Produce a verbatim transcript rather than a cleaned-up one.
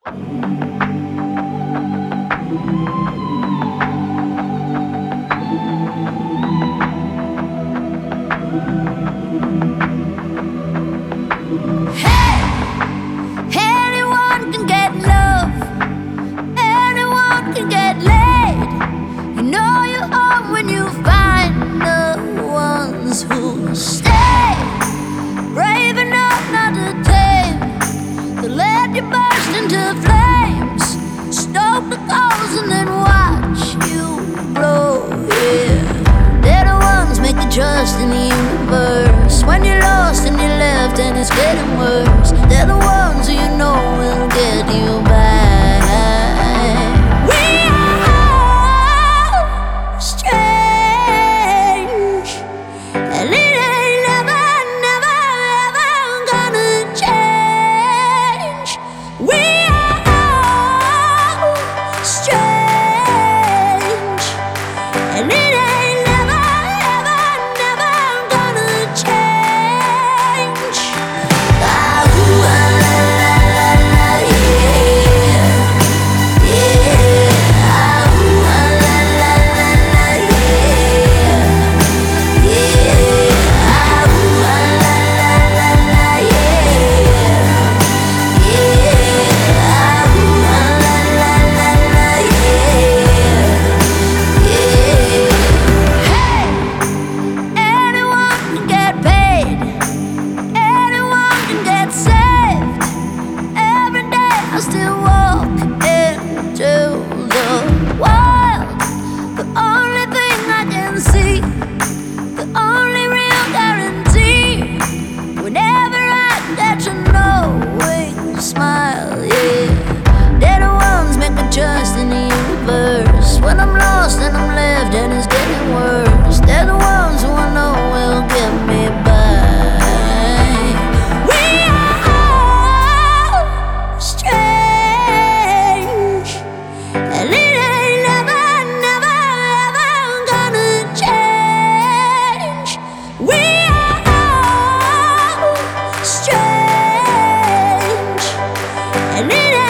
Anyone can get love, anyone can get laid. You know you are when you find the ones who stay. Brave enough not to tame, to let you burst into flames. Stoke the coals and then watch you blow, yeah. They're the ones make you trust in the universe. When you're lost and you're left and it's getting worse, they're the ones who you know will get you back. We are strange, and it ain't never, never, ever gonna change. We are strange, and it ain't still walk into the wild. The only thing I can see, the only real guarantee. Whenever I get your knowing smile, yeah. They're the ones make me trust in the universe. When I'm lost and I'm left and it's getting worse, they're the ones who I know will get me back. And it